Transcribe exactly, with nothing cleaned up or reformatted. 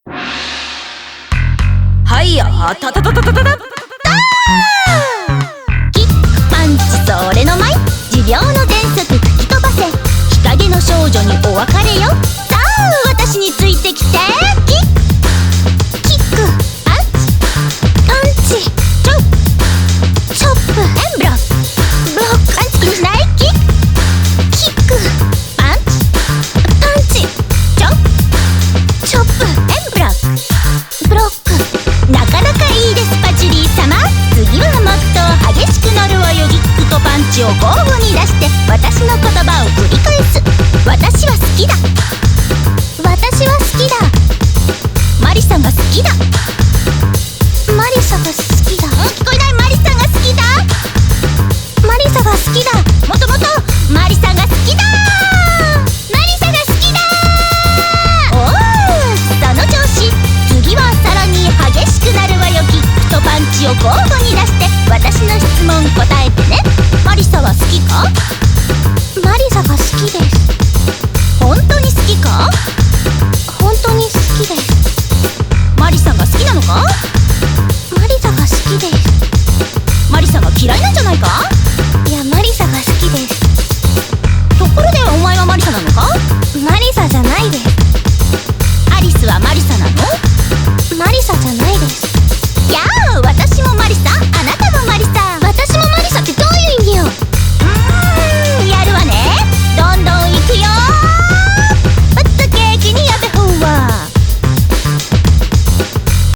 はいやはたたたたたたたキックパンチそれの舞持病の喘息吹き飛ばせ日陰の少女にお別れよ。さあ私についてきて。キックキックパンチパンチチョップチョップエンブロックブロックパンチ気にしない。キックキックパンチパンチチョップチョップエンブロックブロック。なかなかいいですパチュリー様。次はもっと激しくなるわよ。キックとパンチを交互に出して私の言葉を繰り返す。私は好きだ私は好きだマリサが好きだマリサが好きだ。うん聞こえない。マリサが好きだマリサが好きだ。もっともっとマリサが好きだマリサが好きだ。おおその調子。次はさらに激しくなるわよ。キックとパンチを交互に出して私の質問答えてね。マリサは好きか。マリサが好きです。